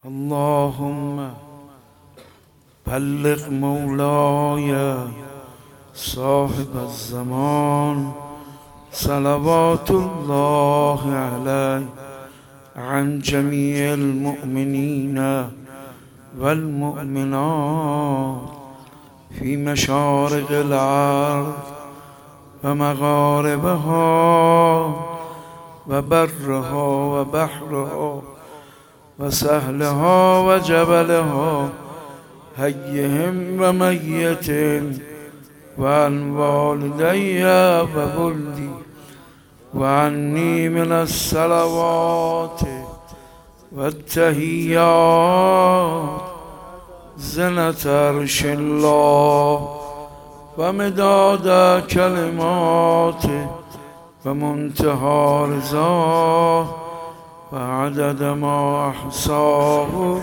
اللهم بلغ مولاي صاحب الزمان صلوات الله عليه عن جميع المؤمنين والمؤمنات في مشارق الأرض ومغاربها وبرها وبحرها وسهلها وجبلها حيهم وميت وعن والدي وولدي وعني من الصلوات والتحيات زنة عرش الله ومداد كلماته ومنتهى رضاه وعدد ما أحصاه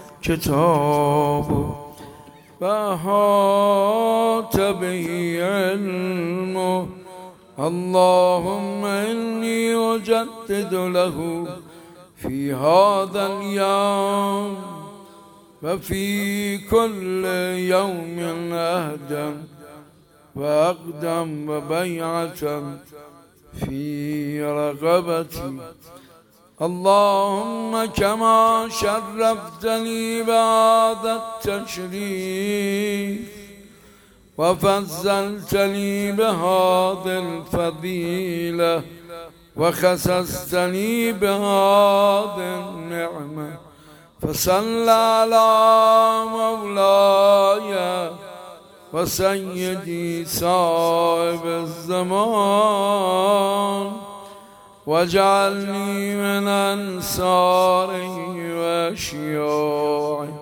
كتابه وأحاط به علمه. اللهم إني أجدد له في هذا اليوم وفي كل يوم عهدا وأقدم وبيعة في رقبتي. اللهم كما شرفتني بهذا التشريف وفضلتني بهذه الفضيلة وخصصتني بهذه النعمة فصل على مولاي وسيدي صاحب الزمان واجعلني من أنصاره وشيوعه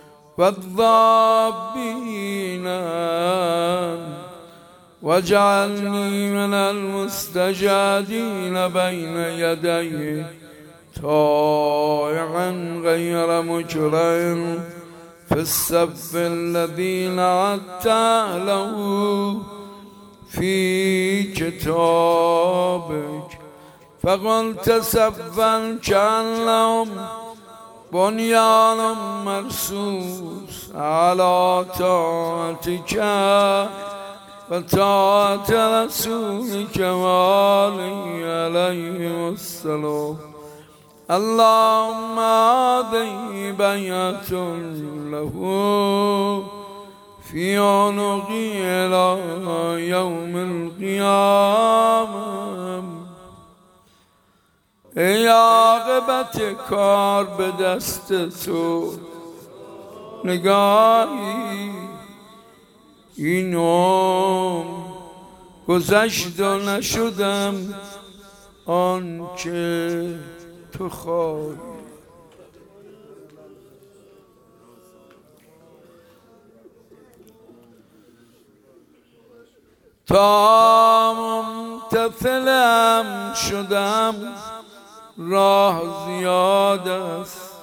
والضابين واجعلني من المستجادين بين يديه طائعا غير مكره في الصف الذين عدت له في كتابك فقلت صفا كأنهم بنيان مرصوص على طاعتك وطاعة رسولك وآله عليه السلام. اللهم هذه بيعة له في عنقي إلى يوم القيامة. ای عاقبت کار به دست تو نگاهی این عمر گذشت و نشدم آنچه تو خواهی. تا ممتثلم شدم راه زیاد است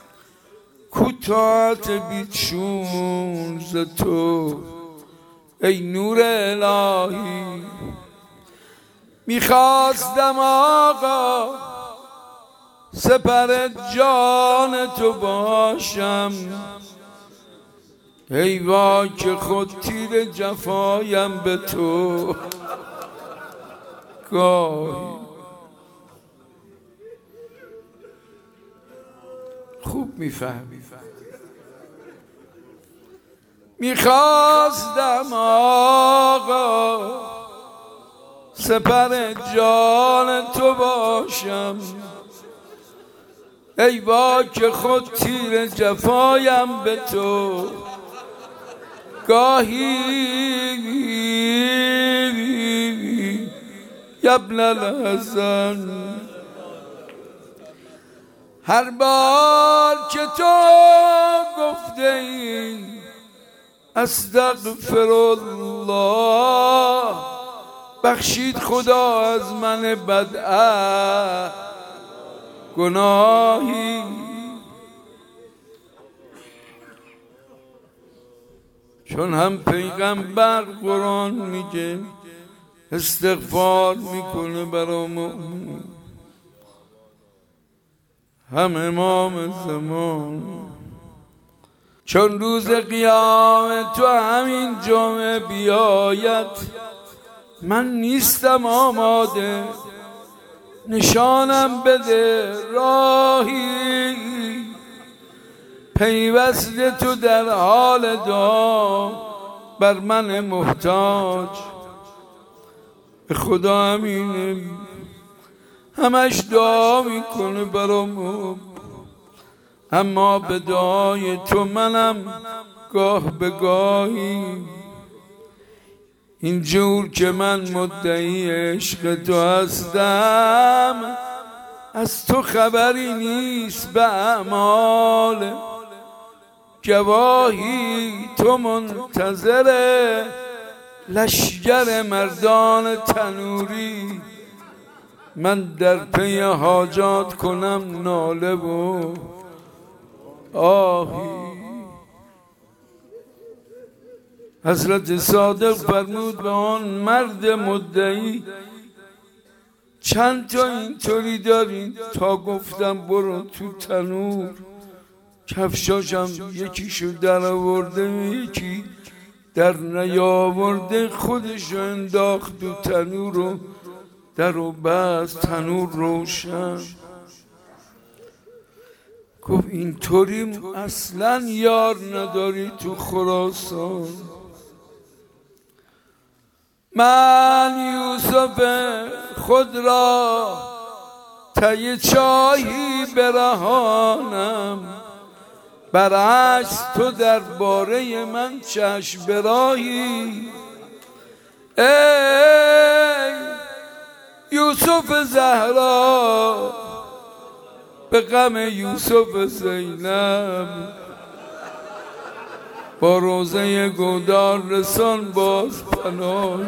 کوتاهت بیچون ز تو ای نور الهی. میخواستم آقا سپر جان تو باشم ای وای که خود تیر جفایم به تو گاهی. خوب میفهمی میخواستم آقا سپر جان تو باشم ای وای که خود تیر جفایم به تو گاهی. ابن الحسن هر بار که تو گفته ای استغفر الله بخشید خدا از من بدعهد گناهی. چون هم پیغمبر قرآن میگه استغفار میکنه برای مؤمن هم امام زمان. چون روز قیامت تو همین جمعه بیاید، من نیستم آماده، نشانم بده راهی، پیوسته تو در حال دعا بر من محتاج. به خدا همینه، همش دعا میکنه برام، اما به دعای تو منم گاه به گاهی. اینجور که من مدعی عشق تو هستم، از تو خبری نیست به اعمال. گواهی تو منتظر لشگر مردان تنوری، من در پی حاجات کنم ناله و آهی. حضرت صادق فرمود به آن مرد مدعی، چند تا اینطوری دارین؟ تا گفتم برو تو تنور. کفشاشم یکیشو در آورده، یکی در نیاورده، خودشو انداخت تو تنور و در و بست، تنور روشن. گفت اینطوری اصلا یار نداری تو خراسان. من یوسف خود را تی چاهی برهانم، برعکس تو درباره من چشم براهی. ای یوسف زهرا، به غم یوسف زینب، با روزه گودار رسان باز پناه.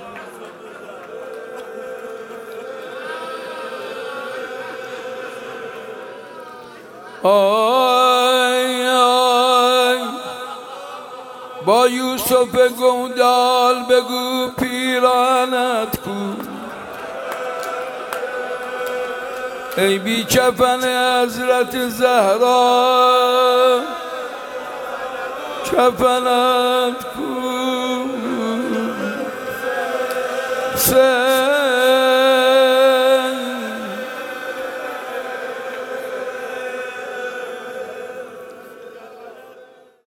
آی آی با یوسف گودال بگو پیرانت کو، ای بی کفن حضرت زهرا کفنت کو.